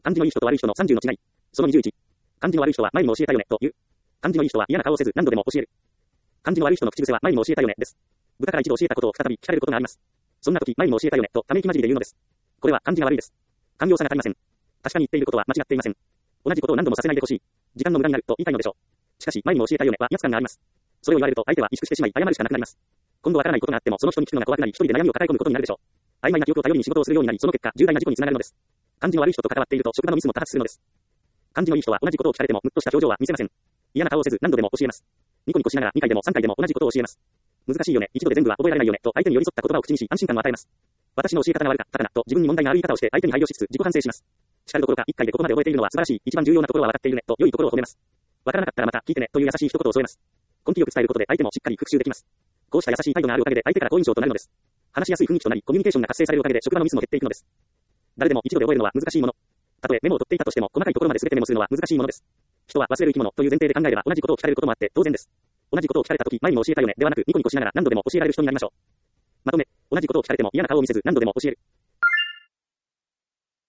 感じのいい人と悪い人の30の違い。その21。感じの悪い人は前にも教えたよね、という。感じのいい人は嫌な顔をせず何度でも教える。感じの悪い人の口癖は前にも教えたよね、です。部下から一度教えたことを再び聞かれることがあります。そんな時、前にも教えたよね、とため息混じりで言うのです。これは感じが悪いです。寛容さが足りません。確かに言っていることは間違っていません。同じことを何度もさせないでほしい。時間の無駄になると言いたいのでしょう。しかし、前にも教えたよねは威圧感があります。それを言われると相手は萎縮してしまい謝るしかなくなります。今度わからないことがあってもその人に聞くのが怖くなり一人で悩みを抱え込むことになるでしょう。曖昧な記憶を頼りに仕事をするようになりその結果重大な事故につながるのです。感じの悪い人と関わっていると職場のミスも多発するのです。感じのいい人は同じことを聞かれてもムッとした表情は見せません。嫌な顔をせず何度でも教えます。ニコニコしながら2回でも3回でも同じことを教えます。難しいよね、一度で全部は覚えられないよねと相手に寄り添った言葉を口にし安心感を与えます。私の教え方が悪かったかなと自分に問題がある言い方をして相手に配慮しつつ自己反省します。叱るどころか1回でここまで覚えているのは素晴らしい、一番重要なところは分かっているねと良いところを褒めます。わからなかったらまた聞いてねという優しい一言を添えます。根気よく伝えることで相手もしっかり復習できます。こうした優しい態度があるおかげで相手から好印象となるのです。話しやすい雰囲気となりコミュニケーションが活性されるおかげで職場のミスも減っていくのです。誰でも一度で覚えるのは難しいもの。たとえメモを取っていたとしても細かいところまで全てメモするのは難しいものです。人は忘れる生き物という前提で考えれば同じことを聞かれることもあって当然です。同じことを聞かれたとき前にも教えたよねではなくニコニコしながら何度でも教えられる人になりましょう。まとめ、同じことを聞かれても嫌な顔を見せず何度でも教える。